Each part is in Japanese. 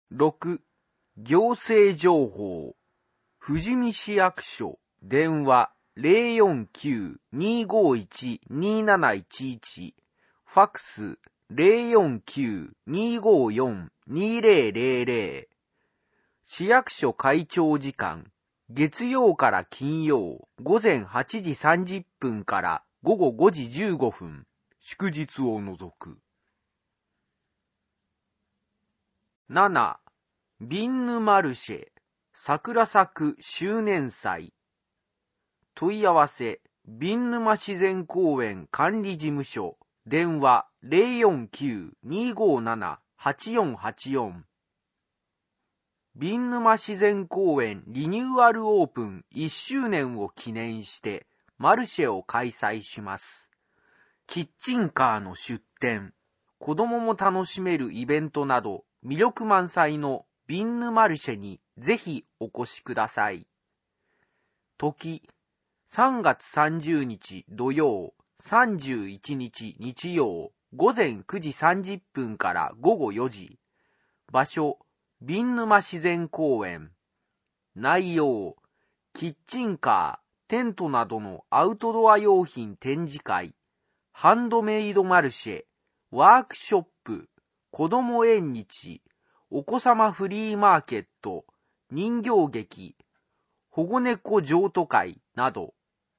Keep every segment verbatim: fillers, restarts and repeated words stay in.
ろく、行政情報。富士見市役所、電話 ゼロよんきゅう にーごーいち にーなないちいち、ファックス ゼロよんきゅう にーごーよん にーぜろぜろぜろ。市役所開庁時間、月曜から金曜、午前はちじさんじゅっぷんから午後ごじじゅうごふん、祝日を除く。なな、ビンヌマルシェ、桜咲く周年祭。問い合わせ、ビンヌマ自然公園管理事務所、電話 ゼロよんきゅう にーごーなな はちよんはちよん。ビンヌマ自然公園リニューアルオープンいっしゅうねんを記念してマルシェを開催します。キッチンカーの出店、子供も楽しめるイベントなど魅力満載のビンヌマルシェにぜひお越しください。時、さんがつさんじゅうにち土曜、さんじゅういちにち日曜、午前くじさんじゅっぷんから午後よじ。場所、ビンヌマ自然公園。内容、キッチンカー、テントなどのアウトドア用品展示会、ハンドメイドマルシェ、ワークショップ、子ども縁日、お子様フリーマーケット、人形劇、保護猫譲渡会など。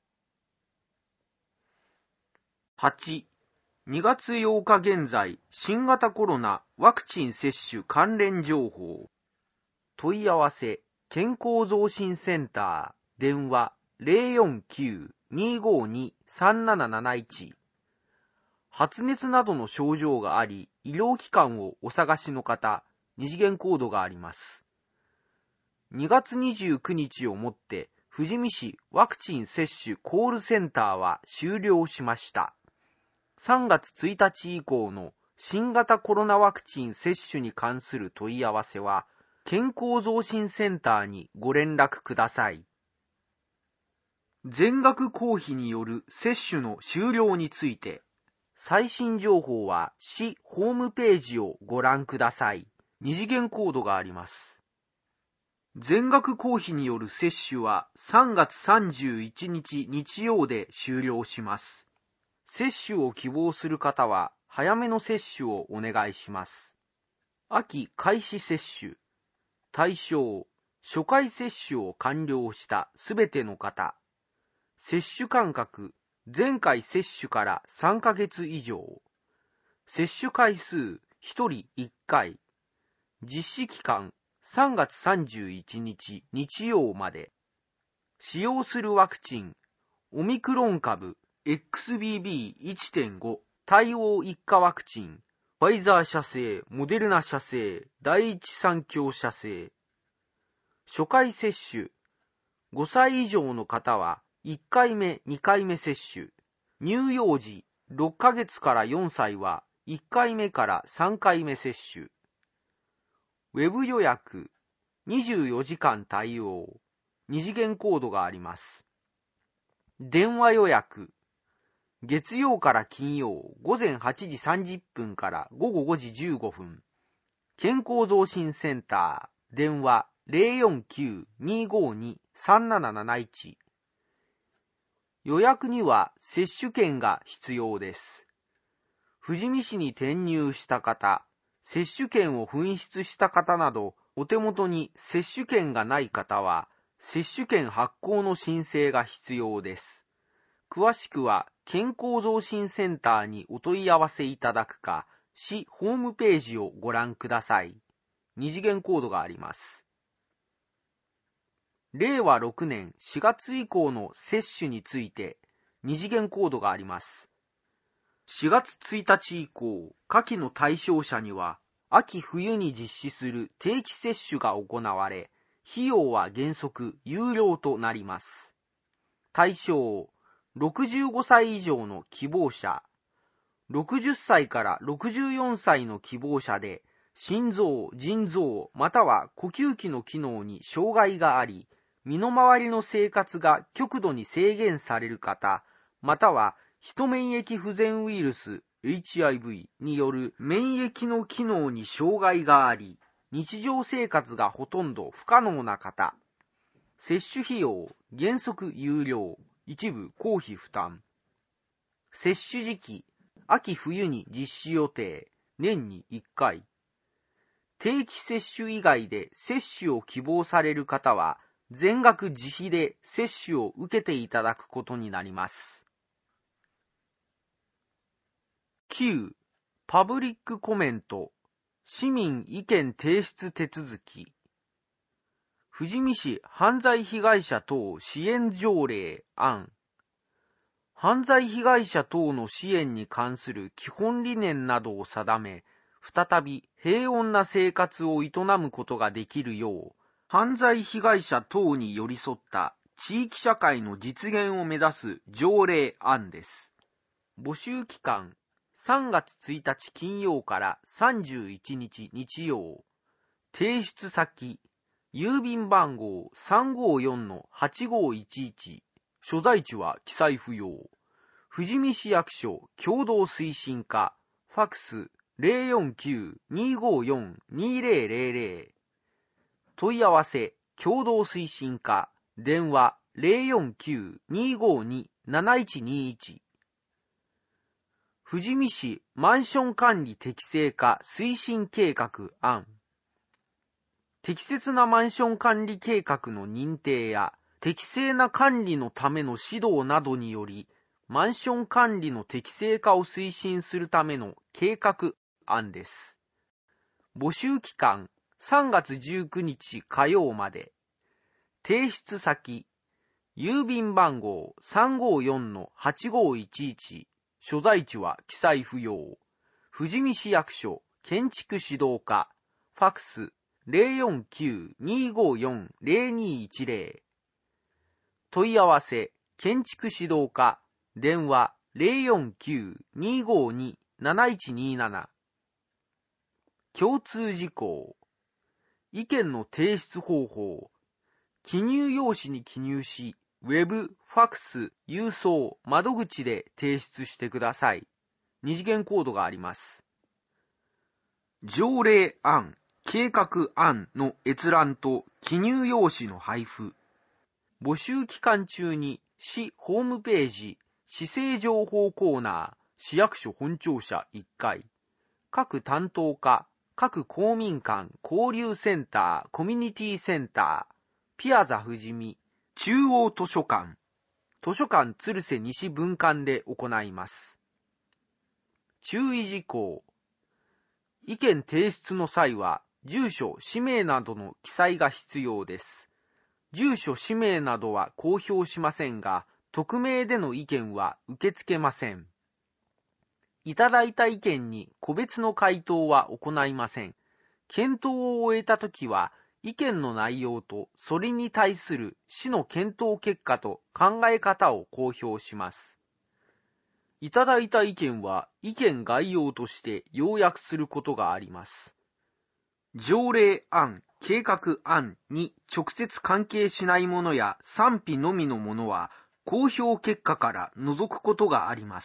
はち、にがつようか現在、新型コロナワクチン接種関連情報。問い合わせ、健康増進センター、電話 ゼロよんきゅう にーごーに さんなななないち。発熱などの症状があり、医療機関をお探しの方、二次元コードがあります。にがつにじゅうくにちをもって、富士見市ワクチン接種コールセンターは終了しました。さんがつついたち以降の新型コロナワクチン接種に関する問い合わせは、健康増進センターにご連絡ください。全額公費による接種の終了について、最新情報は市ホームページをご覧ください。二次元コードがあります。全額公費による接種はさんがつさんじゅういちにち日曜で終了します。接種を希望する方は早めの接種をお願いします。秋開始接種。対象、初回接種を完了したすべての方。接種間隔、前回接種からさんかげつ以上。接種回数、ひとりいっかい。実施期間、さんがつさんじゅういちにち日曜まで。使用するワクチン、オミクロン株 エックスビービーいってんご 対応一価ワクチン、ファイザー社製、モデルナ社製、第一三共社製。初回接種、ごさい以上の方はいっかいめ、にかいめ接種。乳幼児ろっかげつからよんさいはいっかいめからさんかいめ接種。ウェブ予約、にじゅうよじかん対応。二次元コードがあります。電話予約、月曜から金曜午前はちじさんじゅっぷんから午後ごじじゅうごふん。健康増進センター、電話 ゼロよんきゅう にーごーに さんなななないち。予約には接種券が必要です。富士見市に転入した方、接種券を紛失した方など、お手元に接種券がない方は、接種券発行の申請が必要です。詳しくは、健康増進センターにお問い合わせいただくか、市ホームページをご覧ください。二次元コードがあります。れいわろくねんしがつ以降の接種について、二次元コードがあります。しがつついたち以降、下記の対象者には、秋冬に実施する定期接種が行われ、費用は原則有料となります。対象、ろくじゅうごさい以上の希望者、ろくじゅっさいからろくじゅうよんさいの希望者で、心臓、腎臓、または呼吸器の機能に障害があり、身の回りの生活が極度に制限される方、またはヒ免疫不全ウイルス エイチアイブイ による免疫の機能に障害があり、 日常生活がほとんど不可能な方。接種費用、原則有料、一部公費負担。接種時期、秋冬に実施予定、年にいっかい。定期接種以外で接種を希望される方は、全額自費で接種を受けていただくことになります。きゅう. パブリックコメント、市民意見提出手続き。富士見市犯罪被害者等支援条例案。犯罪被害者等の支援に関する基本理念などを定め、再び平穏な生活を営むことができるよう、犯罪被害者等に寄り添った地域社会の実現を目指す条例案です。募集期間、さんがつついたち金曜からさんじゅういちにち日曜。提出先、郵便番号 さんごよんのはちごいちいち。所在地は記載不要。富士見市役所共同推進課、ファクス ゼロよんきゅう にーごーよん にーぜろぜろぜろ。問い合わせ、共同推進課、電話 ゼロよんきゅう にーごーに なないちにいち。富士見市マンション管理適正化推進計画案。適切なマンション管理計画の認定や適正な管理のための指導などにより、マンション管理の適正化を推進するための計画案です。募集期間、さんがつじゅうくにち火曜まで。提出先、郵便番号 さんごよんのはちごいちいち。所在地は記載不要。富士見市役所建築指導課、ファクス ゼロよんきゅう にーごーよん ゼロにいちぜろ。問い合わせ、建築指導課、電話 ゼロよんきゅう にーごーに なないちになな。共通事項。意見の提出方法。記入用紙に記入し、ウェブ、ファクス、郵送、窓口で提出してください。二次元コードがあります。条例案、計画案の閲覧と記入用紙の配布。募集期間中に市ホームページ、市政情報コーナー、市役所本庁舎いっかい、各担当課、各公民館、交流センター、コミュニティセンター、ピアザ富士見、中央図書館、図書館鶴瀬西分館で行います。注意事項。意見提出の際は、住所、氏名などの記載が必要です。住所、氏名などは公表しませんが、匿名での意見は受け付けません。いただいた意見に個別の回答は行いません。検討を終えたときは、意見の内容とそれに対する市の検討結果と考え方を公表します。いただいた意見は意見概要として要約することがあります。条例案、計画案に直接関係しないものや賛否のみのものは公表結果から除くことがあります。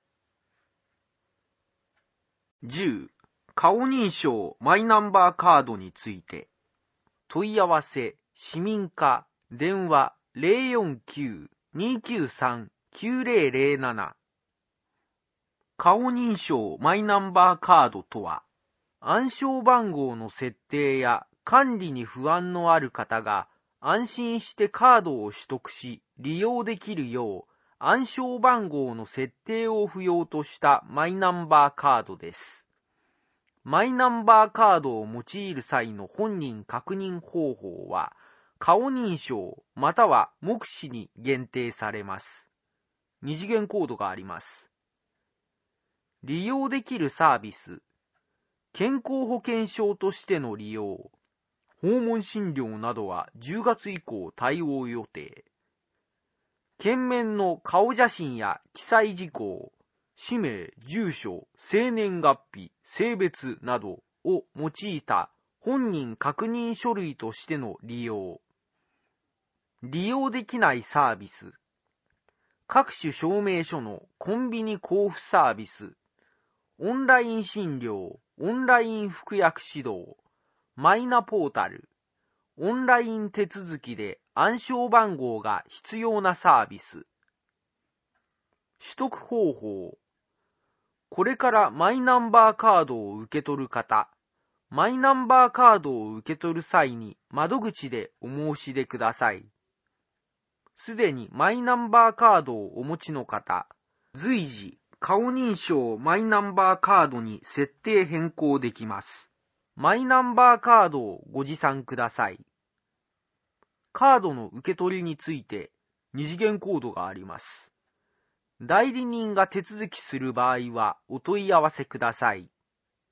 じゅう. 顔認証マイナンバーカードについて。問い合わせ、市民課、電話 ゼロよんきゅう にーきゅうさん きゅうぜろぜろなな。顔認証マイナンバーカードとは、暗証番号の設定や管理に不安のある方が安心してカードを取得し利用できるよう暗証番号の設定を不要としたマイナンバーカードです。マイナンバーカードを用いる際の本人確認方法は、顔認証または目視に限定されます。二次元コードがあります。利用できるサービス、健康保険証としての利用、訪問診療などはじゅうがつ以降対応予定。件面の顔写真や記載事項、氏名、住所、生年月日、性別などを用いた本人確認書類としての利用。利用できないサービス。各種証明書のコンビニ交付サービス。オンライン診療、オンライン服薬指導。 マイナポータル、オンライン手続きで暗証番号が必要なサービス。取得方法。これからマイナンバーカードを受け取る方、マイナンバーカードを受け取る際に窓口でお申し出ください。すでにマイナンバーカードをお持ちの方、随時顔認証マイナンバーカードに設定変更できます。マイナンバーカードをご持参ください。カードの受け取りについて二次元コードがあります。代理人が手続きする場合はお問い合わせください。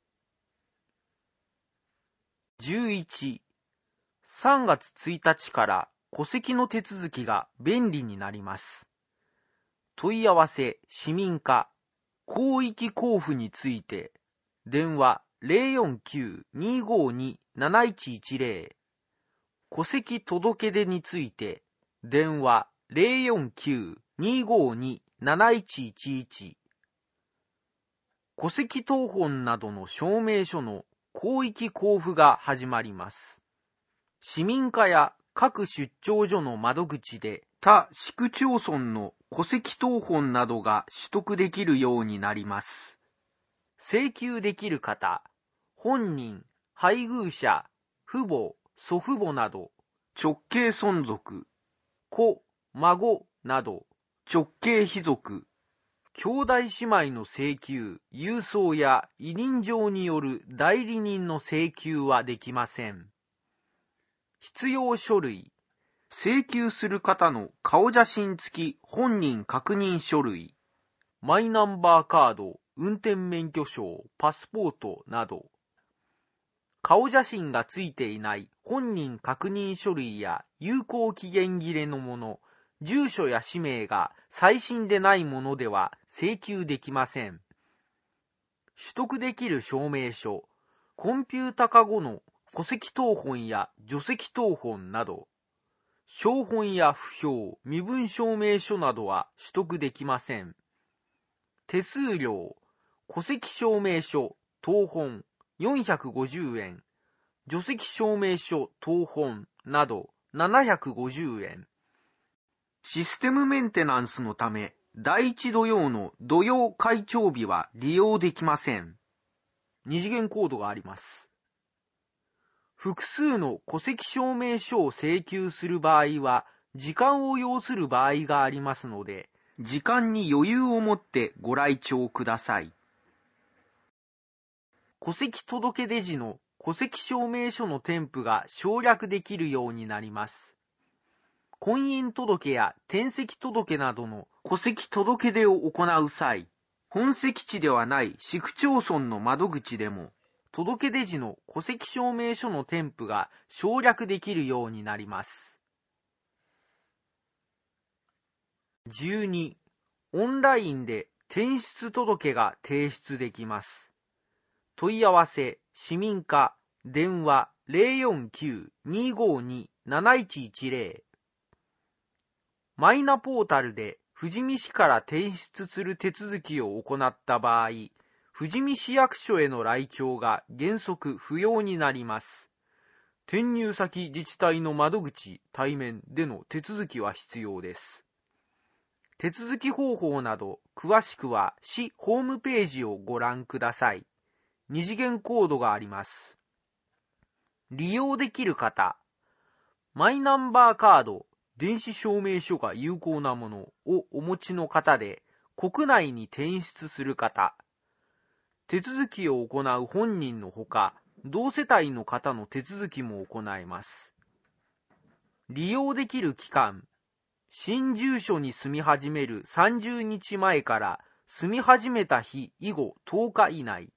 じゅういち、さんがつついたちから戸籍の手続きが便利になります。問い合わせ、市民課、広域交付について、電話 ゼロよんきゅう にーごーに なないちいちゼロ、戸籍届出について、電話 ゼロよんきゅう にーごーに なないちいちいち、戸籍謄本などの証明書の広域交付が始まります。市民課や各出張所の窓口で他市区町村の戸籍謄本などが取得できるようになります。請求できる方、本人、配偶者、父母、祖父母など、直系孫族、子、孫など、直系卑族、兄弟姉妹の請求、郵送や委任状による代理人の請求はできません。必要書類、請求する方の顔写真付き本人確認書類、マイナンバーカード、運転免許証、パスポートなど、顔写真がついていない本人確認書類や有効期限切れのもの、住所や氏名が最新でないものでは請求できません。取得できる証明書、コンピュータ化後の戸籍謄本や除籍謄本など、証本や符表、身分証明書などは取得できません。手数料、戸籍証明書、謄本よんひゃくごじゅうえん、除籍証明書、謄本などななひゃくごじゅうえん。システムメンテナンスのため、だいいち土曜の土曜開帳日は利用できません。二次元コードがあります。複数の戸籍証明書を請求する場合は、時間を要する場合がありますので、時間に余裕を持ってご来庁ください。戸籍届出時の戸籍証明書の添付が省略できるようになります。婚姻届や転籍届などの戸籍届出を行う際、本籍地ではない市区町村の窓口でも、届出時の戸籍証明書の添付が省略できるようになります。じゅうに、オンラインで転出届が提出できます。問い合わせ、市民課、電話 ゼロよんきゅう にーごーに なないちいちゼロ、マイナポータルで富士見市から転出する手続きを行った場合、富士見市役所への来庁が原則不要になります。転入先自治体の窓口、対面での手続きは必要です。手続き方法など詳しくは市ホームページをご覧ください。二次元コードがあります。利用できる方、マイナンバーカード、電子証明書が有効なものをお持ちの方で、国内に転出する方、手続きを行う本人のほか、同世帯の方の手続きも行えます。利用できる期間、新住所に住み始めるさんじゅうにちまえから住み始めた日以後とおか以内。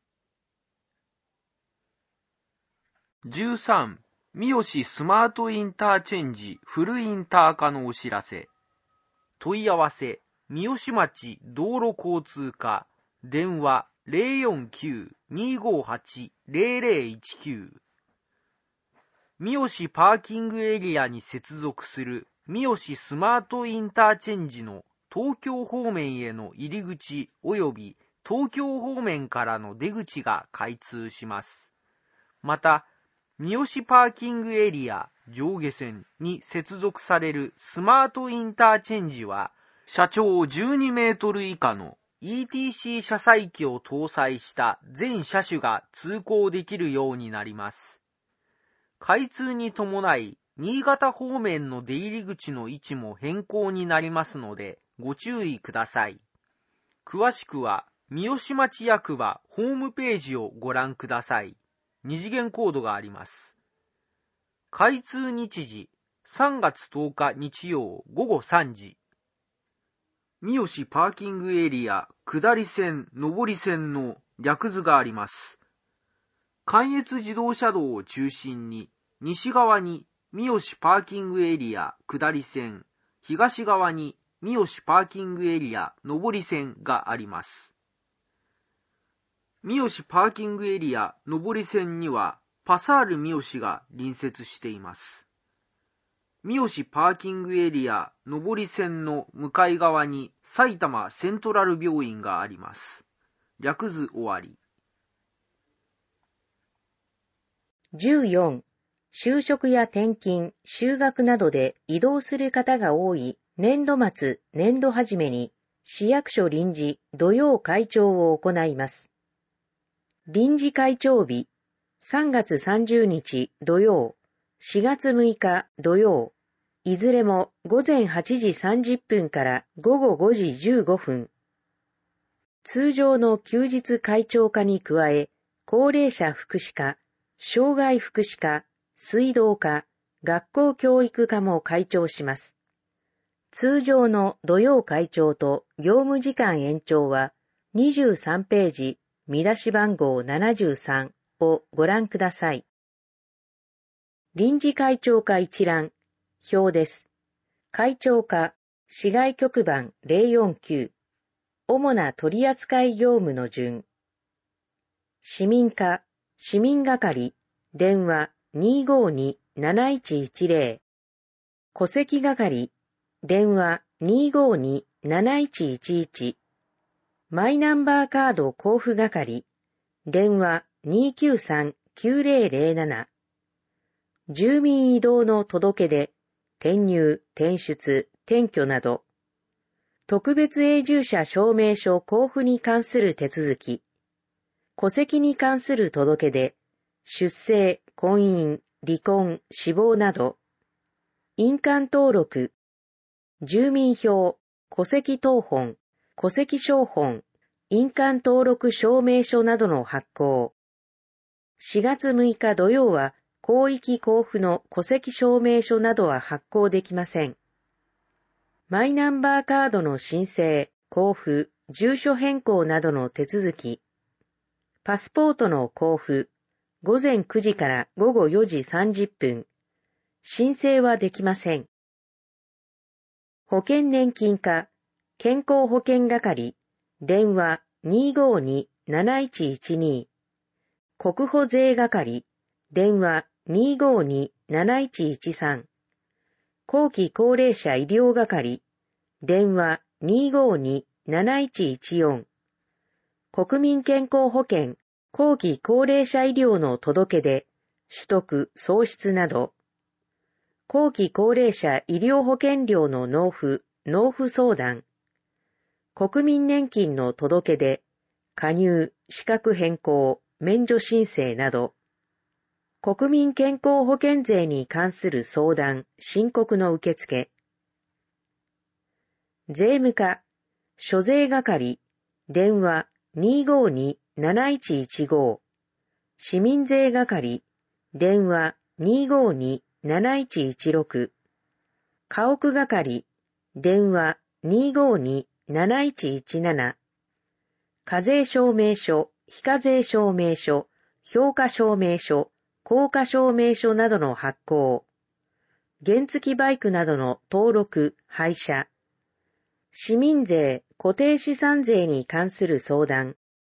じゅうさん、三好スマートインターチェンジフルインター化のお知らせ。問い合わせ、三好町道路交通課、電話 ゼロよんきゅう にーごーはち ゼロゼロいちきゅう。三好パーキングエリアに接続する三好スマートインターチェンジの東京方面への入り口及び東京方面からの出口が開通します。また、 三好パーキングエリア上下線に接続されるスマートインターチェンジは、車長じゅうにメートル以下の イーティーシー 車載機を搭載した全車種が通行できるようになります。開通に伴い、新潟方面の出入り口の位置も変更になりますので、ご注意ください。詳しくは、三好町役場ホームページをご覧ください。二次元コードがあります。開通日時、さんがつとおか日曜午後さんじ。三好パーキングエリア下り線上り線の略図があります。関越自動車道を中心に西側に三好パーキングエリア下り線、東側に三好パーキングエリア上り線があります。三好パーキングエリア上り線にはパサール三好が隣接しています。三好パーキングエリア上り線の向かい側に埼玉セントラル病院があります。略図終わり。 じゅうよん、就職や転勤、就学などで移動する方が多い年度末、年度初めに市役所臨時土曜開庁を行います。臨時開庁日、さんがつさんじゅうにち土曜、しがつむいか土曜、いずれもごぜんはちじさんじゅっぷんからごごごじじゅうごふん。通常の休日開庁課に加え、高齢者福祉課、障害福祉課、水道課、学校教育課も開庁します。通常の土曜開庁と業務時間延長はにじゅうさんページ、見出し番号ななじゅうさんをご覧ください。臨時開庁課一覧、表です。開庁課、市外局番ゼロよんきゅう、主な取扱業務の順。市民課、市民係、電話にーごーにーなないちいちゼロ、戸籍係、電話にーごーにーなないちいちいち、マイナンバーカード交付係、電話にーきゅうさんきゅうゼロゼロなな、住民移動の届け出、転入、転出、転居など、特別永住者証明書交付に関する手続き、戸籍に関する届け出、出生、婚姻、離婚、死亡など、印鑑登録、住民票、戸籍謄本、戸籍抄本、印鑑登録証明書などの発行。しがつむいか土曜は、広域交付の戸籍証明書などは発行できません。マイナンバーカードの申請、交付、住所変更などの手続き。パスポートの交付、ごぜんくじからごごよじさんじゅっぷん。申請はできません。保険年金課、健康保険係、電話にーごーにーなないちいちにー、国保税係、電話にーごーにーなないちいちさん、後期高齢者医療係、電話にーごーにーなないちいちよん、国民健康保険、後期高齢者医療の届け出、取得、創出など、後期高齢者医療保険料の納付、納付相談、国民年金の届け出、加入、資格変更、免除申請など、国民健康保険税に関する相談、申告の受付、税務課、諸税係、電話にーごーにーなないちいちご、市民税係、電話にーごーにーなないちいちろく、家屋係、電話にーごーにーなないちいちなな、課税証明書、非課税証明書、評価証明書、効果証明書などの発行、原付バイクなどの登録、廃車、市民税、固定資産税に関する相談、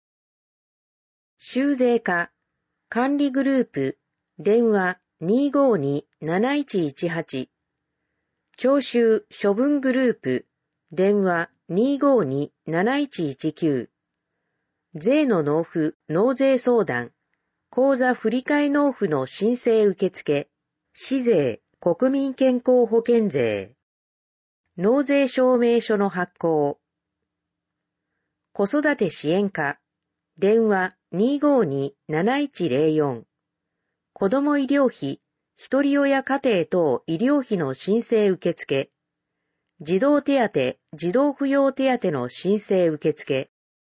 収税課、管理グループ、電話にーごーにーなないちいちはち、徴収処分グループ、電話にーごーにーなないちいちきゅう、税の納付、納税相談、 口座振替納付の申請受付、市税、国民健康保険税、納税証明書の発行、子育て支援課、電話 にーごーにーなないちぜろよん、子ども医療費、ひとり親家庭等医療費の申請受付、児童手当、児童扶養手当の申請受付、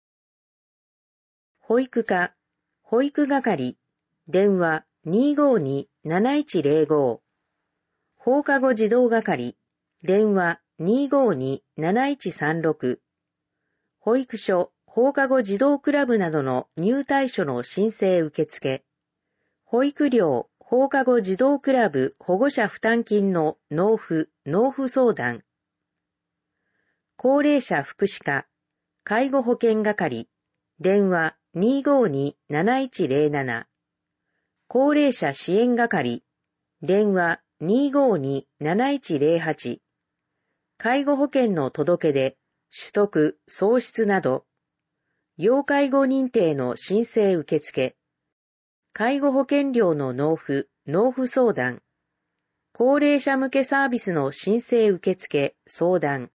保育課、保育係、電話 にーごーにーなないちぜろご、放課後児童係、電話 にーごーにーなないちさんろく、保育所、放課後児童クラブなどの入退所の申請受付、保育料、放課後児童クラブ保護者負担金の納付、納付相談、高齢者福祉課、介護保険係、電話 にーごーにーなないちぜろなな、高齢者支援係、電話 にーごーにーなないちぜろはち、介護保険の届け出、取得、喪失など、要介護認定の申請受付、介護保険料の納付、納付相談、高齢者向けサービスの申請受付、相談、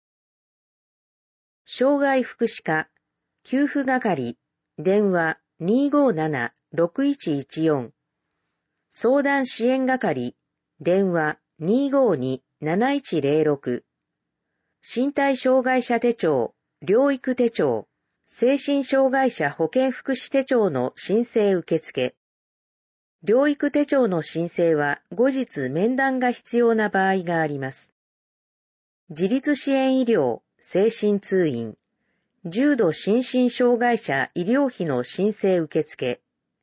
障害福祉課、給付係、電話 にーごーななろくいちいちよん、相談支援係、電話 にーごーにーなないちぜろろく、身体障害者手帳、療育手帳、精神障害者保健福祉手帳の申請受付。療育手帳の申請は後日面談が必要な場合があります。自立支援医療、精神通院、重度心身障害者医療費の申請受付。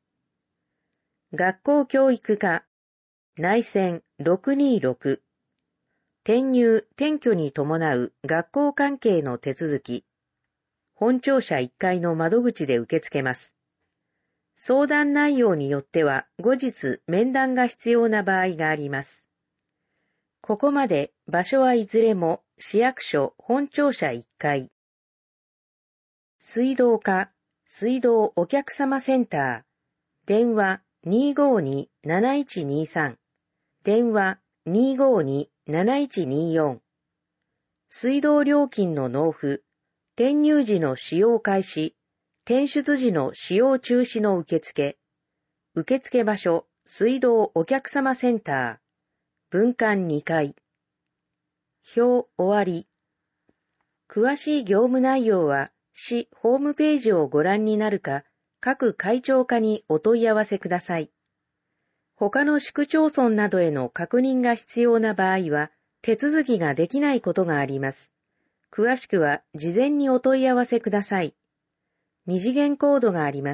学校教育課、内線ろくにーろく、転入・転居に伴う学校関係の手続き。本庁舎いっかいの窓口で受け付けます。相談内容によっては後日面談が必要な場合があります。ここまで場所はいずれも市役所本庁舎いっかい。水道課、水道お客様センター、電話 にーごーにーなないちにさん、電話 にーごーにーなないちによん。水道料金の納付、転入時の使用開始、転出時の使用中止の受付。受付場所、水道お客様センター。分館にかい。表終わり。詳しい業務内容は、市ホームページをご覧になるか、各会長課にお問い合わせください。他の市区町村などへの確認が必要な場合は、手続きができないことがあります。詳しくは事前にお問い合わせください。二次元コードがあります。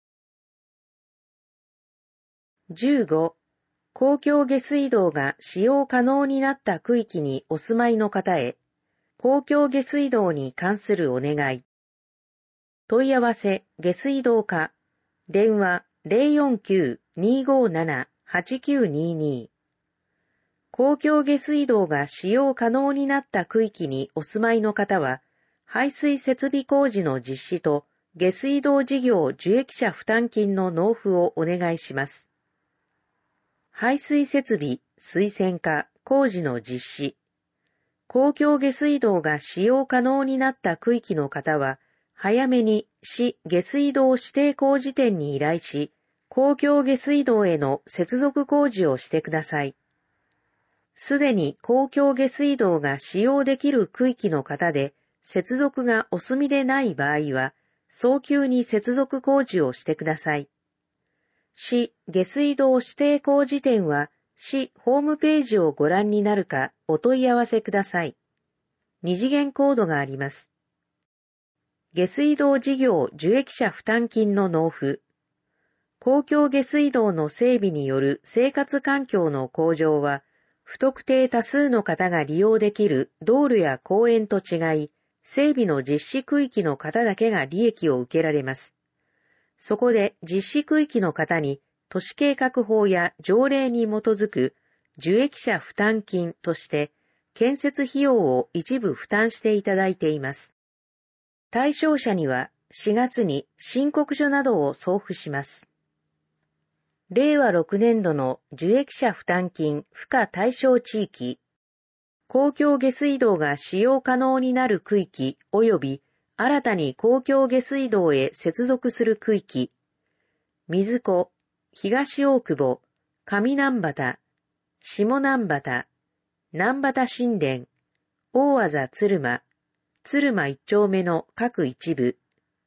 じゅうご、公共下水道が使用可能になった区域にお住まいの方へ、公共下水道に関するお願い。問い合わせ下水道課、電話 ゼロよんきゅう にーごーなな はちきゅうにーにー。公共下水道が使用可能になった区域にお住まいの方は、排水設備工事の実施と下水道事業受益者負担金の納付をお願いします。排水設備、水洗化、工事の実施。公共下水道が使用可能になった区域の方は、早めに市下水道指定工事店に依頼し、公共下水道への接続工事をしてください。すでに公共下水道が使用できる区域の方で、接続がお済みでない場合は、早急に接続工事をしてください。市下水道指定工事店は、市ホームページをご覧になるかお問い合わせください。二次元コードがあります。下水道事業受益者負担金の納付。公共下水道の整備による生活環境の向上は、不特定多数の方が利用できる道路や公園と違い、整備の実施区域の方だけが利益を受けられます。そこで実施区域の方に都市計画法や条例に基づく受益者負担金として建設費用を一部負担していただいています。対象者にはしがつに申告書などを送付します。 れいわろくねんどの受益者負担金付加対象地域、公共下水道が使用可能になる区域及び新たに公共下水道へ接続する区域、水子、東大久保、上南畑、下南畑、南畑新田、大字鶴間、鶴間一丁目の各一部。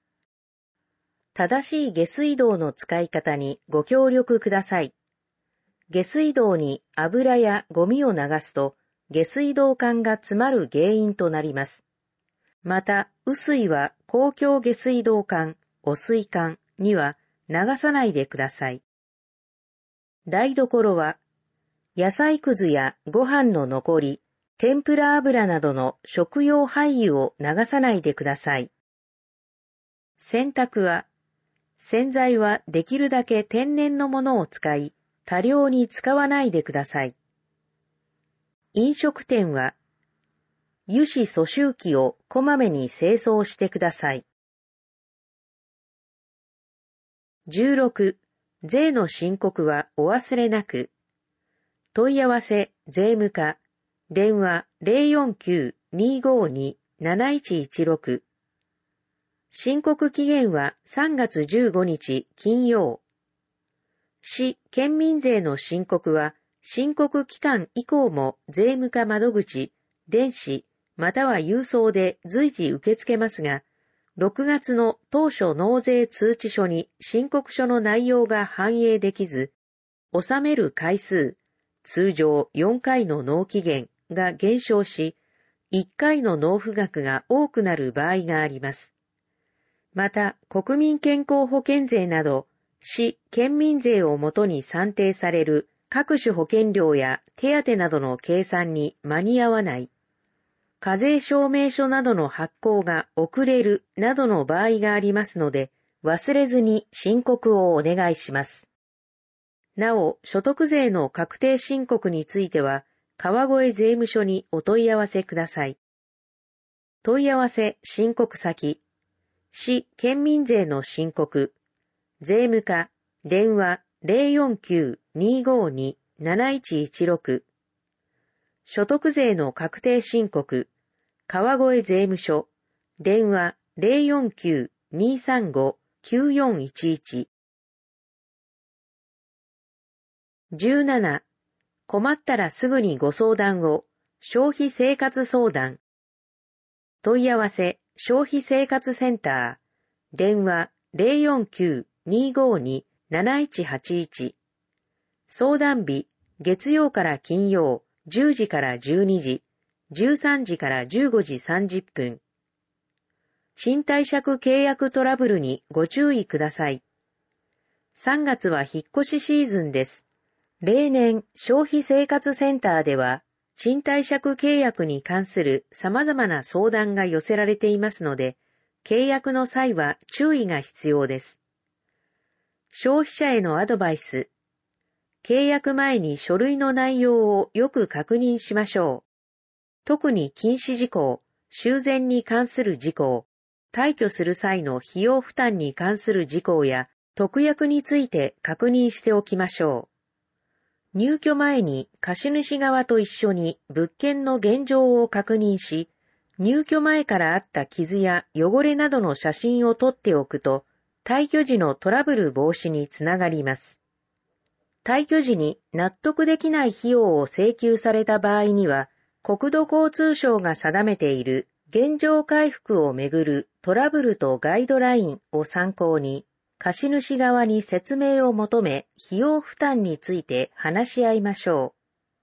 正しい下水道の使い方にご協力ください。下水道に油やゴミを流すと下水道管が詰まる原因となります。また、雨水は公共下水道管、汚水管には流さないでください。台所は、野菜くずやご飯の残り、天ぷら油などの食用廃油を流さないでください。洗濯は、洗剤はできるだけ天然のものを使い、多量に使わないでください。飲食店は、油脂阻臭機をこまめに清掃してください。じゅうろく、税の申告はお忘れなく。問い合わせ、税務課、電話 ゼロよんきゅう にーごーにー なないちいちろく。申告期限はさんがつじゅうごにち金曜。市・県民税の申告は、申告期間以降も税務課窓口、電子、または郵送で随時受け付けますが、ろくがつの当初納税通知書に申告書の内容が反映できず、納める回数、通常よんかいの納期限が減少し、いっかいの納付額が多くなる場合があります。また、国民健康保険税など、市・県民税をもとに算定される各種保険料や手当などの計算に間に合わない、課税証明書などの発行が遅れるなどの場合がありますので、忘れずに申告をお願いします。なお、所得税の確定申告については、川越税務署にお問い合わせください。問い合わせ申告先、市・県民税の申告、税務課、電話 ゼロよんきゅう にーごーにー なないちいちろく。所得税の確定申告、川越税務署、電話 ゼロよんきゅう にーさんご きゅうよんいちいち。じゅうなな、困ったらすぐにご相談を、消費生活相談。問い合わせ、消費生活センター、電話 ゼロよんきゅう にーごーにー なないちはちいち。相談日、月曜から金曜、じゅうじからじゅうにじ、じゅうさんじからじゅうごじさんじゅっぷん。賃貸借契約トラブルにご注意ください。さんがつは引っ越しシーズンです。例年、消費生活センターでは、賃貸借契約に関する様々な相談が寄せられていますので、契約の際は注意が必要です。消費者へのアドバイス。契約前に書類の内容をよく確認しましょう。特に禁止事項、修繕に関する事項、退去する際の費用負担に関する事項や特約について確認しておきましょう。入居前に貸主側と一緒に物件の現状を確認し、入居前からあった傷や汚れなどの写真を撮っておくと、退去時のトラブル防止につながります。退去時に納得できない費用を請求された場合には、国土交通省が定めている原状回復をめぐるトラブルとガイドラインを参考に、貸主側に説明を求め、費用負担について話し合いましょ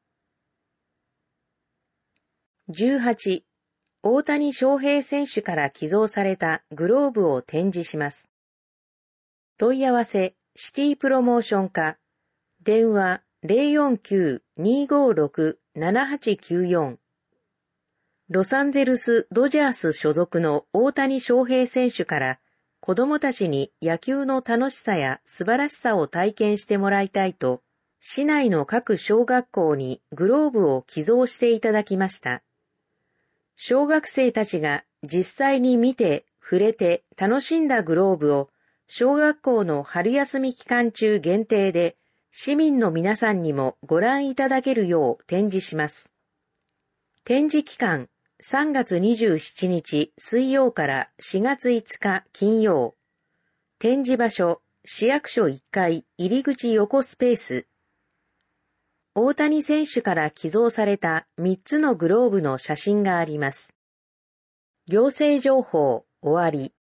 う。じゅうはち、大谷翔平選手から寄贈されたグローブを展示します。問い合わせ、シティプロモーション課、電話 ゼロよんきゅう にーごーろく ななはちきゅうよん。ロサンゼルス・ドジャース所属の大谷翔平選手から子供たちに野球の楽しさや素晴らしさを体験してもらいたいと、市内の各小学校にグローブを寄贈していただきました。小学生たちが実際に見て、触れて楽しんだグローブを小学校の春休み期間中限定で市民の皆さんにもご覧いただけるよう展示します。展示期間、さんがつにじゅうしちにち水曜からしがついつか金曜。展示場所、市役所いっかい入り口横スペース。大谷選手から寄贈されたみっつのグローブの写真があります。行政情報終わり。